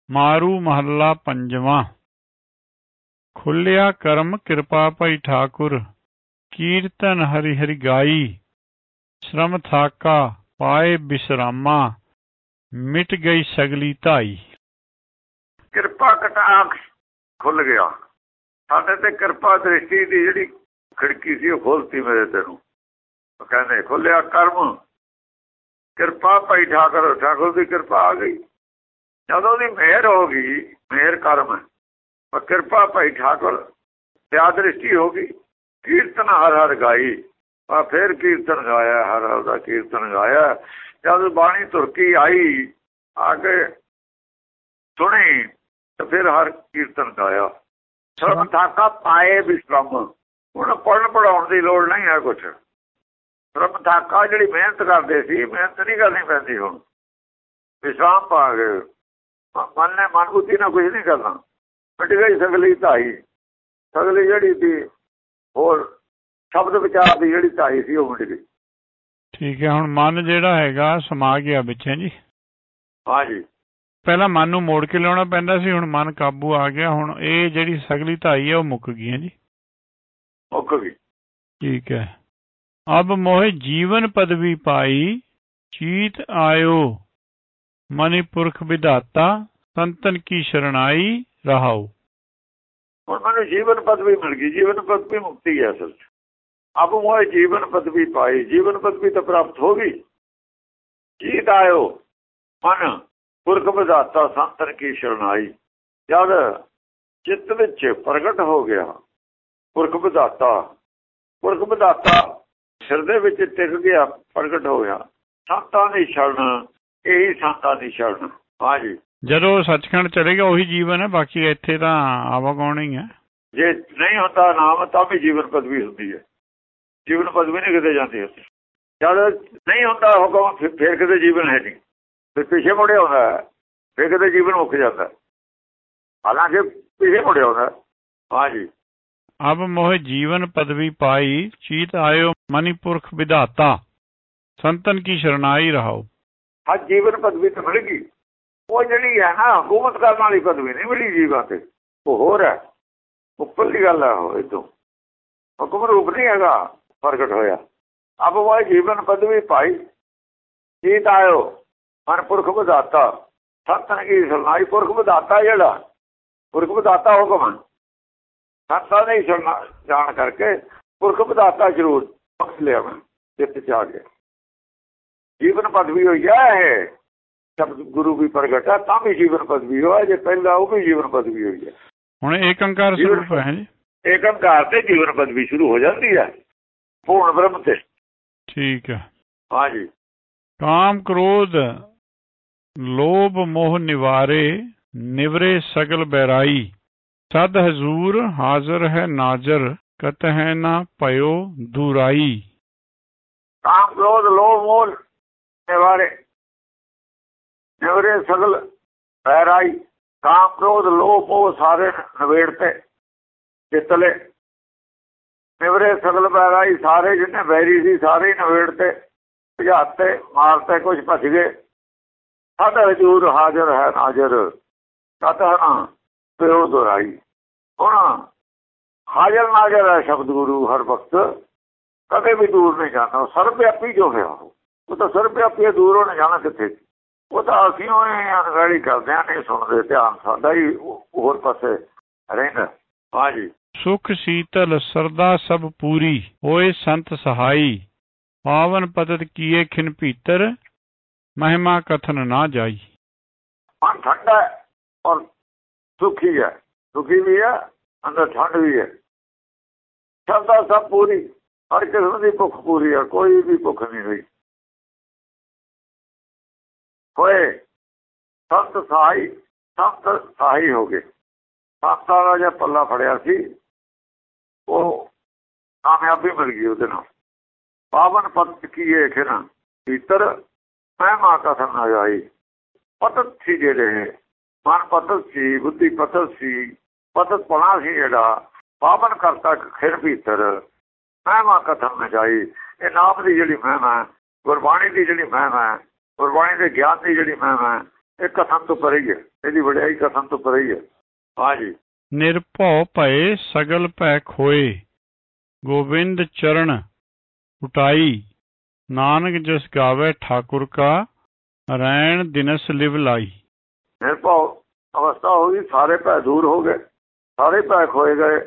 ਮਾਰੂ ਮਹੱਲਾ ਪੰਜਵਾਂ। ਖੁੱਲਿਆ ਕਰਮ ਕਿਰਪਾ ਭਈ ਠਾਕੁਰ, ਕੀਰਤਨ ਹਰਿ ਹਰਿ ਗਾਈ। ਸ਼ਰਮ ਥਾਕਾ ਪਾਏ ਬਿਸਰਾਮਾ, ਮਿਟ ਗਈ ਸਗਲੀ ਧਾਈ। ਕਿਰਪਾ ਕਟਾਖ ਖੁੱਲ ਗਿਆ, ਸਾਡੇ ਤੇ ਕਿਰਪਾ ਦ੍ਰਿਸ਼ਟੀ ਦੀ ਜਿਹੜੀ ਖਿੜਕੀ ਸੀ ਉਹ ਖੋਲਤੀ ਮੇਰੇ ਤੈਨੂੰ। ਉਹ ਕਹਿੰਦੇ ਖੁੱਲਿਆ ਕਰਮ ਕਿਰਪਾ ਭਾਈ ਠਾਕੁਰ, ਠਾਕੁਰ ਦੀ ਕਿਰਪਾ ਆ ਗਈ। ਜਦੋਂ ਦੀ ਮਿਹਰ ਹੋ ਗਈ, ਮਿਹਰ ਕਰਮ ਪਰ ਕਿਰਪਾ ਭਾਈ ਠਾਕੁਰ ਦਿਆ ਦ੍ਰਿਸ਼ਟੀ ਹੋ ਗਈ। ਕੀਰਤਨ ਹਰ ਹਰ ਗਾਈ, ਆ ਫਿਰ ਕੀਰਤਨ ਗਾਇਆ, ਹਰ ਹਰ ਦਾ ਕੀਰਤਨ ਗਾਇਆ। ਜਦ ਬਾਣੀ ਤੁਰਕੀ ਆਈ ਆ ਕੇ ਸੁਣੀ ਤੇ ਫਿਰ ਹਰ ਕੀਰਤਨ ਗਾਇਆ। ਸ਼ਰਮ ਥਾਕਾ ਪਾਏ ਵਿਸ਼ਰਾਮ, ਹੁਣ ਪੜ੍ਹਨ ਪੜ੍ਹਾਉਣ ਦੀ ਲੋੜ ਨਹੀਂ ਹੈ ਕੁਛ। ਸ਼ਰਮ ਥਾਕਾ ਜਿਹੜੀ ਮਿਹਨਤ ਕਰਦੇ ਸੀ, ਮਿਹਨਤ ਨਹੀਂ ਕਰਨੀ ਪੈਂਦੀ। ਹੁਣ ਵਿਸ਼ਰਾਮ ਪਾ ਗਏ, ਮਨ ਨੇ ਮਨਬੁੱਧੀ ਨਾਲ ਕੁਛ ਨਹੀਂ ਕਰਨਾ। ਮਿਟ ਗਈ ਸਗਲੀ ਧਾਈ, ਸਗਲੀ ਜਿਹੜੀ ਸੀ ਹੋਰ ਸ਼ਬਦ ਵਿਚਾਰ ਦੀ ਜਿਹੜੀ ਧਾਈ ਸੀ ਉਹ ਮਿਟ ਗਈ। ਠੀਕ ਹੈ, ਹੁਣ ਮਨ ਜਿਹੜਾ ਹੈਗਾ ਸਮਾ ਗਿਆ ਵਿੱਚ ਜੀ। ਹਾਂਜੀ, ਪਹਿਲਾਂ ਮਨ ਨੂੰ ਮੋੜ ਕੇ ਲਿਆਉਣਾ ਪੈਂਦਾ ਸੀ, ਹੁਣ ਮਨ ਕਾਬੂ ਆ ਗਿਆ। ਹੁਣ ਇਹ ਜਿਹੜੀ ਸਗਲੀ ਧਾਈ ਹੈ ਉਹ ਮੁੱਕ ਗਈ ਹੈ ਜੀ, ਮੁੱਕ ਗਈ। ਠੀਕ ਹੈ। ਅਬ ਮੋਹਿ ਜੀਵਨ ਪਦਵੀ ਪਾਈ, ਚੀਤ ਆਇਓ ਮਨੀ ਪੁਰਖ ਵਿਧਾਤਾ। ਸੰਤਨ ਕੀ ਸ਼ਰਣਾਈ ਰਹਾਓ। ਹੁਣ ਮੈਨੂੰ ਜੀਵਨ ਪਦਵੀ ਮਿਲ ਗਈ, ਜੀਵਨ ਪਦਵੀ ਮੁਕਤੀ ਹੈ ਅਸਲ 'ਚ। ਅਬ ਮੋਹਿ ਜੀਵਨ ਪਦਵੀ ਪਾਈ, ਜੀਵਨ ਪਦਵੀ ਤਾਂ ਪ੍ਰਾਪਤ ਹੋ ਗਈ। ਚੀਤ ਆਇਓ ਮਨ ਪੁਰਖ ਵਿਧਾਤਾ, ਸੰਤਨ ਕੀ ਸ਼ਰਣਾਈ। ਜਦ ਚਿੱਤ ਵਿੱਚ ਪ੍ਰਗਟ ਹੋ ਗਿਆ ਪੁਰਖ ਵਿਧਾਤਾ, ਪੁਰਖ ਵਿਧਾਤਾ ਹਿਰਦੇ ਵਿੱਚ ਟਿਕ ਗਿਆ, ਪ੍ਰਗਟ ਹੋ ਗਿਆ। ਸੰਤਾਂ ਦੀ ਸ਼ਰਨ, ਇਹੀ ਸੰਤਾਂ ਦੀ ਸ਼ਰਨ। ਹਾਂਜੀ, ਜਦੋਂ ਸੱਚਖੰਡ ਚਲੇ ਗਿਆ ਉਹੀ ਜੀਵਨ ਹੈ, ਬਾਕੀ ਇੱਥੇ ਤਾਂ ਆਵਾਗਾਉਣਾ ਹੀ ਹੈ। ਜੇ ਨਹੀਂ ਹੁੰਦਾ ਨਾਮ ਤਾਂ ਵੀ ਜੀਵਨ ਪਦਵੀ ਹੁੰਦੀ ਹੈ। ਜੀਵਨ ਪਦਵੀ ਨਹੀਂ ਕਿਤੇ ਜਾਂਦੀ ਉੱਥੇ। ਜਦ ਨਹੀਂ ਹੁੰਦਾ ਹੁਕਮ ਫਿਰ ਕਿਤੇ ਜੀਵਨ ਹੈ ਨਹੀਂ। ਫਿਰ ਪਿੱਛੇ ਮੁੜਿਆ ਹੁੰਦਾ, ਫਿਰ ਕਿਤੇ ਜੀਵਨ ਮੁੱਕ ਜਾਂਦਾ, ਹਾਲਾਂਕਿ ਪਿੱਛੇ ਮੁੜਿਆ ਹੁੰਦਾ। ਹਾਂਜੀ, ਅਬ ਮੋਹ ਜੀਵਨ ਪਦਵੀ ਪਾਈ, ਚੀਤ ਆਇਓ ਮਨੀ ਪੁਰਖ ਵਿਧਾਤਾ। ਸੰਤਨ ਕੀ ਸ਼ਰਨਾਈ ਰਹਾਓ। ਹਾਂ, ਜੀਵਨ ਪਦਵੀ ਤਾਂ ਮਿਲ ਗਈ। ਉਹ ਜਿਹੜੀ ਹੈ ਨਾ ਹਕੂਮਤ ਕਰਨ ਵਾਲੀ ਪਦਵੀ ਨਹੀਂ ਮਿਲੀ ਜੀਵਾਂ ਤੇ, ਉਹ ਹੋਰ ਹੈ, ਉੱਪਰਲੀ ਗੱਲ ਹੈ। ਉਹ ਇੱਥੋਂ ਹੁਕਮ ਰੂਪ ਨਹੀਂ ਹੈਗਾ, ਪ੍ਰਗਟ ਹੋਇਆ। ਅਬ ਉਹ ਜੀਵਨ ਪਦਵੀ ਪਾਈ, ਚੀਤ ਆਇਓ ਮਨ ਪੁਰਖ ਵਿਧਾਤਾ। ਸੰਤਨ ਕੀ ਸ਼ਰਨਾਈ, ਪੁਰਖ ਵਿਧਾਤਾ ਜਿਹੜਾ ਪੁਰਖ ਵਿਧਾਤਾ ਹੁਕਮ ਸੰਤਾਂ ਨੇ ਜਾਣ ਕਰਕੇ ਪੁਰਖ ਵਿਧਾਤਾ ਜ਼ਰੂਰ ਬਖਸ਼ ਲਿਆ। ਮੈਂ ਚਿੱਤ 'ਚ ਆ ਗਿਆ, ਜੀਵਨ ਪਦਵੀ ਹੋਈ ਹੈ। ਇਹ ਸ਼ਬਦ ਗੁਰੂ ਵੀ ਪ੍ਰਗਟ ਹੈ ਤਾਂ ਵੀ ਜੀਵਨ ਪਦਵੀ ਹੋਇਆ, ਜੇ ਪਹਿਲਾਂ ਉਹ ਵੀ ਜੀਵਨ ਪਦਵੀ ਹੋਈ ਹੈ। ਹੁਣ ਏਕੰਕਾਰ ਸਰੂਪ ਹੈ ਜੀ, ਏਕੰਕਾਰ ਤੇ ਜੀਵਨ ਪਦਵੀ ਸ਼ੁਰੂ ਹੋ ਜਾਂਦੀ ਹੈ ਪੂਰਨ ਬ੍ਰਹਮ ਤੇ। ਠੀਕ ਹੈ। ਹਾਂਜੀ, ਕਾਮ ਕ੍ਰੋਧ ਲੋਭ ਮੋਹ ਨਿਵਾਰੇ, ਨਿਵਰੇ ਸਗਲ ਬੈਰਾਈ। ਸਦ ਹਜ਼ੂਰ ਹਾਜ਼ਰ ਹੈ ਨਾਜ਼ਰ, ਕਤਹਿ ਨਾ ਪਇਓ ਦੁਰਾਈ। ਕਾਮ ਕ੍ਰੋਧ ਲੋਭ ਮੋਹ ਨਿਵਾਰੇ, ਨਿਵਰੇ ਸਗਲ ਬੈਰਾਈ। ਕਾਮ ਕ੍ਰੋਧ ਲੋਭ ਮੋਹ ਸਾਰੇ ਨਵੇੜਤੇ ਜਿੱਤਲੇ। ਨਿਵਰੇ ਸਗਲ ਬੈਰਾਈ, ਸਾਰੇ ਜਿੰਨੇ ਬੈਰੀ ਸੀ ਸਾਰੇ ਨਵੇੜਤੇ, ਭਜਾਤੇ ਮਾਰਤੇ, ਕੁਛ ਭੱਜ ਗਏ। ਸਦ ਹਜ਼ੂਰ ਹਾਜ਼ਰ ਹੈ ਨਾਜ਼ਰ, ਕਤਹਿ ਨਾ ਪਇਓ ਦੁਰਾਈ। ਹੁਣ ਹਾਜ਼ਰ ਨਾਜ਼ਰ ਹੈ ਸ਼ਬਦ ਗੁਰੂ ਹਰ ਵਕਤ, ਕਦੇ ਵੀ ਦੂਰ ਨਹੀਂ ਜਾਣਾ। ਸਰਬ ਵਿਆਪੀ ਜੋ ਹੈ ਉਹ ਤਾਂ ਸਰਬ ਵਿਆਪੀ, ਦੂਰੋਂ ਨਹੀਂ ਜਾਣਾ ਕਿੱਥੇ। ਉਹ ਤਾਂ ਅਸੀਂ ਅਣਗਹਿਲੀ ਕਰਦੇ ਹਾਂ, ਨਹੀਂ ਸੁਣਦੇ, ਧਿਆਨ ਸਾਡਾ ਹੀ ਹੋਰ ਪਾਸੇ ਰਹਿੰਦਾ। ਹਾਂਜੀ, ਸੁਖ ਸੀਤਲ ਸਰਦਾ ਸਭ ਪੂਰੀ, ਹੋਏ ਸੰਤ ਸਹਾਈ। ਪਾਵਨ ਪਤਤ ਕੀਏ ਖਿਨ ਭੀਤਰ, ਮਹਿਮਾ ਕਥਨ ਨਾ ਜਾਈ। ਮਨ ਠੰਡਾ ਔਰ ਸੁਖੀ ਹੈ, ਸੁਖੀ ਵੀ ਹੈ ਅੰਦਰ, ਠੰਡ ਵੀ ਹੈ। ਸਰਦਾ ਸਭ ਪੂਰੀ, ਹਰ ਕਿਸਮ ਦੀ ਭੁੱਖ ਪੂਰੀ ਹੈ, ਕੋਈ ਵੀ ਭੁੱਖ ਨਹੀਂ ਰਹੀ। ਹੋਏ ਸੰਤ ਸਹਾਈ, ਸੰਤ ਸਹਾਈ ਹੋ ਗਏ। ਸੰਤਾਂ ਦਾ ਜਿਹੜਾ ਪੱਲਾ ਫੜਿਆ ਸੀ ਉਹ ਕਾਮਯਾਬੀ ਮਿਲ ਗਈ ਉਹਦੇ ਨਾਲ। ਪਾਵਨ ਪਤਤ ਕੀਏ ਖਿਨ ਭੀਤਰ, ਮਹਿਮਾ ਕਥਨ ਨਾ ਜਾਈ। ਪਤਤ ਸੀ ਜਿਹੜੇ, ਮਨ ਪਤਤ ਸੀ, ਬੁੱਧੀ ਪਤਤ ਸੀ, ਪਤਤ ਪਣਾ ਸੀ ਜਿਹੜਾ, ਪਾਵਨ ਕਰਤਾ ਖਿਨ ਭੀਤਰ, ਮਹਿਮਾ ਕਥਨ ਨਾ ਜਾਈ। ਇਹ ਨਾਮ ਦੀ ਜਿਹੜੀ ਮਹਿਮਾ, ਗੁਰਬਾਣੀ ਦੀ ਜਿਹੜੀ ਮਹਿਮਾ, ਗੁਰਬਾਣੀ ਦੇ ਗਿਆਨ ਦੀ ਜਿਹੜੀ ਮਹਿਮਾ, ਇਹ ਕਥਨ ਤੋਂ ਪਰੇ ਹੀ ਹੈ, ਇਹਦੀ ਵਡਿਆਈ ਕਥਨ ਤੋਂ ਪਰੇ ਹੀ ਹੈ। ਹਾਂਜੀ। ਨਿਰਭਉ ਭਏ ਸਗਲ ਭੈ ਖੋਏ, ਗੋਬਿੰਦ ਚਰਨ ਉਟਾਈ, ਨਾਨਕ ਜਿਸ ਗਾਵੇ ਠਾਕੁਰ ਕਾ, ਰੈਣ ਦਿਨਸ ਲਿਵ ਲਾਈ। ਨਿਰਭਉ ਅਵਸਥਾ ਹੋ ਗਈ, ਸਾਰੇ ਭੈ ਦੂਰ ਹੋ ਗਏ, ਸਾਰੇ ਭੈ ਖੋਏ ਗਏ।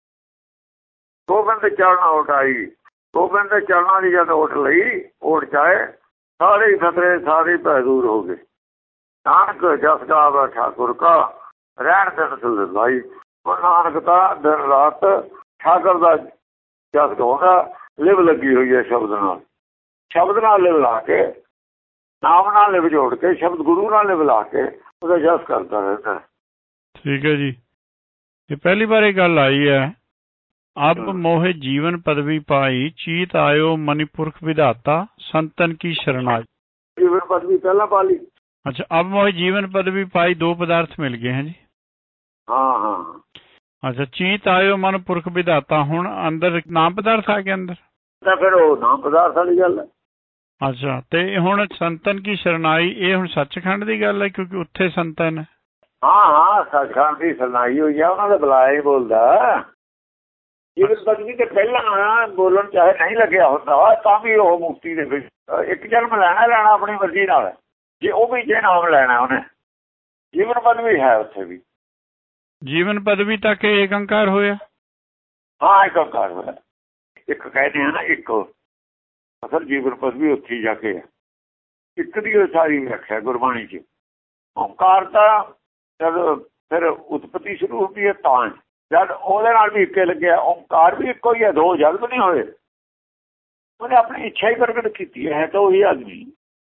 ਗੋਬਿੰਦ ਚਰਨ ਉਟਾਈ, ਗੋਬਿੰਦ ਦੇ ਚਰਨਾਂ ਦੀ ਜਦ ਓਟ ਲਈ, ਓਟ ਚਾਹੇ ਸਾਰੇ ਖਤਰੇ, ਸਾਰੇ ਭੈ ਦੂਰ ਹੋ ਗਏ। ਨਾਨਕ ਜਸ ਗਾਵੇ ਠਾਕੁਰ ਕਾ, ਰਹਿਣ ਦਿਨਸ ਲਿਵ ਲਾਈ। ਨਾਨਕ ਤਾਂ ਦਿਨ ਰਾਤ ਠਾਕੁਰ ਦਾ ਜਸ ਗਾਉਂਦਾ, ਲਿਵ ਲੱਗੀ ਹੋਈ ਹੈ ਸ਼ਬਦ ਨਾਲ, ਸ਼ਬਦ ਨਾਲ ਲਿਵ ਲਾ ਕੇ, ਨਾਮ ਨਾਲ ਲਿਵ ਜੋੜ ਕੇ, ਸ਼ਬਦ ਗੁਰੂ ਨਾਲ ਲਿਵ ਲਾ ਕੇ ਉਹਦਾ ਜਸ ਕਰਦਾ ਰਹਿੰਦਾ। ਠੀਕ ਹੈ ਜੀ। ਇਹ ਪਹਿਲੀ ਵਾਰ ਇਹ ਗੱਲ ਆਈ ਹੈ, ਅਬ ਮੋਹਿ ਜੀਵਨ ਪਦਵੀ ਪਾਈ, ਚੀਤ ਆਇਓ ਮਨੀਪੁਰਖ ਵਿਧਾਤਾ, ਸੰਤਨ ਕੀ ਸ਼ਰਨਾਈ। ਜੀਵਨ ਪਦਵੀ ਪਹਿਲਾਂ ਪਾ ਲਈ। ਅੱਛਾ, ਅਬ ਮੋਹਿ ਜੀਵਨ ਪਦਵੀ ਪਾਈ, ਦੋ ਪਦਾਰਥ ਮਿਲ ਗਏ ਹੈ ਜੀ। ਹਾਂ ਹਾਂ। ਅੱਛਾ, ਚੀਤ ਆਇਓ ਮਨਪੁਰਖ ਵਿਧਾਤਾ, ਹੁਣ ਅੰਦਰ ਨਾਮ ਪਦਾਰਥ ਆ ਗਿਆ ਅੰਦਰ, ਤਾਂ ਫਿਰ ਉਹ ਨਾਮ ਪਦਾਰਥ ਵਾਲੀ ਗੱਲ ਹੈ। ਅੱਛਾ, ਤੇ ਹੁਣ ਸੰਤਨ ਕੀ ਸ਼ਰਨਾਈ, ਇਹ ਹੁਣ ਸੱਚਖੰਡ ਦੀ ਗੱਲ ਹੈ ਕਿਉਂਕਿ ਉੱਥੇ ਸੰਤਨ ਹੈ। ਹਾਂ ਹਾਂ, ਸੱਚਖੰਡ ਦੀ ਸ਼ਰਨਾਈ ਹੋਈ ਆ, ਉਹਨਾਂ ਦਾ ਬੁਲਾਇਆ ਹੀ ਬੋਲਦਾ। ਜੀਵਨ ਪਦਵੀ ਤੇ ਪਹਿਲਾਂ ਬੋਲਣ ਚਾਹੇ ਨਹੀਂ ਲੱਗਿਆ ਹੁੰਦਾ ਤਾਂ ਵੀ ਉਹ ਮੁਕਤੀ ਦੇ ਵਿੱਚ ਇੱਕ ਜਨਮ ਲੈਣਾ ਆਪਣੀ ਮਰਜ਼ੀ ਨਾਲ, ਜੇ ਉਹ ਵੀ ਜੇ ਨਾਮ ਲੈਣਾ ਉਹਨੇ, ਜੀਵਨ ਪਦਵੀ ਹੈ ਉੱਥੇ ਵੀ। ਜੀਵਨ ਪਦਵੀ ਤੱਕ ਏਕ ਓਂਕਾਰ ਹੋਇਆ। ਹਾਂ, ਇੱਕ ਓਂਕਾਰ ਹੋਇਆ। ਇੱਕ ਕਹਿੰਦੇ ਆ ਨਾ, ਇੱਕ ਅਸਲ ਜੀਵਨ ਪਦਵੀ ਉੱਥੇ ਜਾ ਕੇ ਹੈ। ਇੱਕ ਦੀ ਸਾਰੀ ਵਿਆਖਿਆ ਗੁਰਬਾਣੀ 'ਚ। ਓਂਕਾਰ ਤਾਂ ਜਦ ਫਿਰ ਉਤਪਤੀ ਸ਼ੁਰੂ ਹੁੰਦੀ ਹੈ ਤਾਂ ਜਦ ਉਹਦੇ ਨਾਲ ਵੀ ਇੱਕੇ ਲੱਗਿਆ। ਓਂਕਾਰ ਵੀ ਇੱਕੋ ਹੀ ਹੈ, ਦੋ ਜਦ ਵੀ ਨਹੀਂ ਹੋਏ। ਉਹਨੇ ਆਪਣੀ ਇੱਛਾ ਹੀ ਪ੍ਰਗਟ ਕੀਤੀ ਹੈ, ਤਾਂ ਉਹੀ ਆਦਮੀ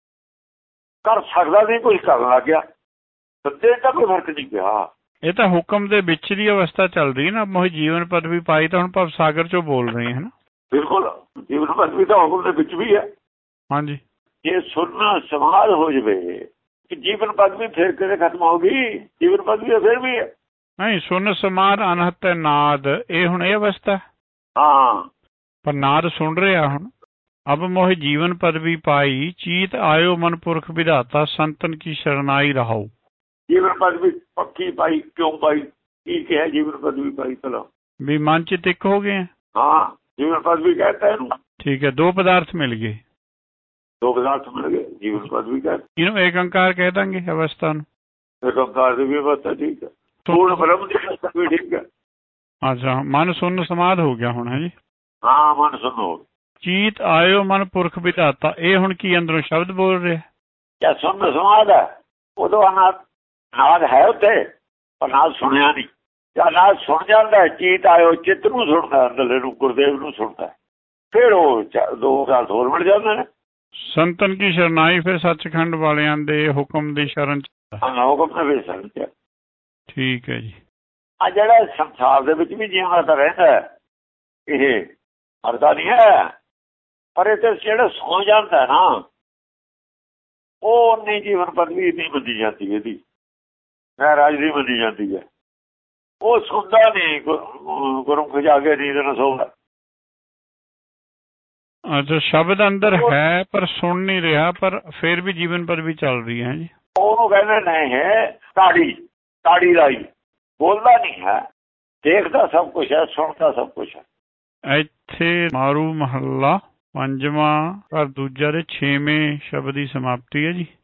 ਕਰ ਸਕਦਾ ਨਹੀਂ, ਕੁਝ ਕਰਨ ਲੱਗ ਗਿਆ। ਸੱਦੇ ਦਾ ਕੋਈ ਫਰਕ ਨਹੀਂ ਪਿਆ। ਇਹ ਤਾਂ ਹੁਕਮ ਦੇ ਵਿੱਚ ਦੀ ਅਵਸਥਾ ਚੱਲ ਰਹੀ ਹੈ ਨਾ। ਮੋਹਿ ਜੀਵਨ ਪਦਵੀ ਪਾਈ ਤਾਂ ਹੁਣ ਭਵ ਸਾਗਰ ਚੋਂ ਬੋਲ ਰਹੇ ਹੈ ਨਾ। ਬਿਲਕੁਲ, ਜੀਵਨ ਪਦਵੀ ਤਾਂ ਹੁਕਮ ਦੇ ਵਿੱਚ ਵੀ ਹੈ। ਹਾਂਜੀ, ਜੇ ਸੁਣਨਾ ਸਮਾਧ ਹੋ ਜਾਵੇ ਕਿ ਜੀਵਨ ਪਦਵੀ ਫਿਰ ਕਿਤੇ ਖਤਮ ਹੋ ਗਈ, ਜੀਵਨ ਪਦਵੀ ਫਿਰ ਵੀ ਹੈ। ਨਹੀਂ, ਸੁਣ ਸਮਾਧ ਅਨਹਤ ਨਾਦ, ਇਹ ਹੁਣ ਇਹ ਅਵਸਥਾ। ਹਾਂ, ਪਰ ਨਾਦ ਸੁਣ ਰਿਹਾ ਹੁਣ। ਅਬ ਮੋਹਿ ਜੀਵਨ ਪਦਵੀ ਪਾਈ, ਚੀਤ ਆਇਓ ਮਨਪੁਰਖ ਵਿਧਾਤਾ, ਸੰਤਨ ਕੀ ਸ਼ਰਨਾਈ ਰਹਾਓ। ਜੀਵਨ ਪਦਵੀ ਪੱਕੀ ਪਾਈ, ਕਿਉਂ ਪਾਈ, ਕੀ ਕਿਹਾ ਜੀਵਨ ਪਦਵੀ ਪਾਈ? ਚਲੋ ਵੀ ਮਨ ਚ ਤਿੱਕ ਹੋ ਗਏ। ਹਾਂ, ਜੀਵਨ ਪਦਵੀ कहता है ਇਹਨੂੰ। ਠੀਕ ਹੈ, ਦੋ ਪਦਾਰਥ ਮਿਲ ਗਏ, ਦੋ ਪਦਾਰਥ ਮਿਲ ਗਏ, ਜੀਵਨ ਪਦਵੀ कहते। ਇਹਨੂੰ ਏਕ ਓਂਕਾਰ ਕਹਿ ਦਾਂਗੇ ਅਵਸਥਾ ਨੂੰ। ਏਕ ਓਂਕਾਰ ਦੀ ਵੀ ਅਵਸਥਾ ਠੀਕ ਹੈ, ਪੂਰਨ ਬ੍ਰਹਮ ਦੀ ਅਵਸਥਾ ਵੀ ਠੀਕ ਹੈ। ਅੱਛਾ, ਮਨ ਸੁੰਨ ਸਮਾਧ ਹੋ ਗਿਆ ਹੁਣ ਹੈ ਜੀ। ਹਾਂ, ਮਨ ਸੁੰਨ ਹੋ। ਚੀਤ ਆਇਓ ਮਨ ਪੁਰਖ ਵਿਧਾਤਾ, ਇਹ ਹੁਣ ਕੀ ਅੰਦਰੋਂ ਸ਼ਬਦ ਬੋਲ ਰਿਹਾ? ਕਿਆ ਸੁੰਨ ਸਮਾਧ ਹੈ? ਉਦੋਂ ਨਾਦ ਹੈ ਉੱਥੇ, ਪਰ ਨਾਦ ਸੁਣਿਆ ਨਹੀਂ। ਜਾਂ ਨਾਦ ਸੁਣ ਜਾਂਦਾ, ਚੀਤ ਆਇਓ ਚਿੱਤ ਨੂੰ ਸੁਣਦਾ, ਅੰਦਰਲੇ ਨੂੰ, ਗੁਰਦੇਵ ਨੂੰ ਸੁਣਦਾ, ਫਿਰ ਉਹ ਦੋ ਗੱਲ ਹੋਰ ਮਿਲ ਜਾਂਦੇ ਨੇ। ਸੰਤਨ ਕੀ ਸ਼ਰਨਾਈ ਫਿਰ ਸੱਚਖੰਡ ਵਾਲਿਆਂ ਦੇ ਹੁਕਮ ਦੀ ਸ਼ਰਨ ਚ। ਹੁਕਮ ਦੇ ਵਿੱਚ ਸ਼ਰਨ ਚ। ਠੀਕ ਹੈ ਜੀ। ਆ ਜਿਹੜਾ ਸੰਸਾਰ ਦੇ ਵਿੱਚ ਵੀ ਜਿਉਂ ਤਾਂ ਰਹਿੰਦਾ, ਇਹ ਮਰਦਾ ਨਹੀਂ ਹੈ, ਪਰ ਇਹ ਤੇ ਜਿਹੜਾ ਸੌ ਜਾਂਦਾ ਨਾ, ਉਹ ਨਹੀਂ ਜੀਵਨ ਪਦਵੀ ਨਹੀਂ ਮੰਨੀ ਜਾਂਦੀ, ਇਹਦੀ ਮਹਾਰਾਜ ਦੀ ਮੰਨੀ ਜਾਂਦੀ ਹੈ। ਉਹ ਸੁਣਦਾ ਨਹੀਂ, ਗੁਰਮੁਖ ਜਾ ਕੇ ਨੀਂਦ ਨਾ ਸੌਂਦਾ। ਅੱਛਾ, ਸ਼ਬਦ ਅੰਦਰ ਹੈ ਪਰ ਸੁਣ ਨਹੀਂ ਰਿਹਾ, ਪਰ ਫਿਰ ਵੀ ਜੀਵਨ ਪਦਵੀ ਚੱਲ ਰਹੀ ਹੈ ਜੀ। ਉਹਨੂੰ ਕਹਿੰਦੇ ਨਹੀਂ ਹੈ ਤਾੜੀ ਲਾਈ, ਬੋਲਦਾ ਨਹੀਂ ਹੈ, ਦੇਖਦਾ ਸਭ ਕੁਛ ਹੈ, ਸੁਣਦਾ ਸਭ ਕੁਛ ਹੈ। ਇੱਥੇ ਮਾਰੂ ਮਹੱਲਾ ਪੰਜਵਾਂ ਘਰ ਦੂਜਾ ਦੇ 6ਵੇਂ ਸ਼ਬਦ ਦੀ ਸਮਾਪਤੀ ਹੈ ਜੀ।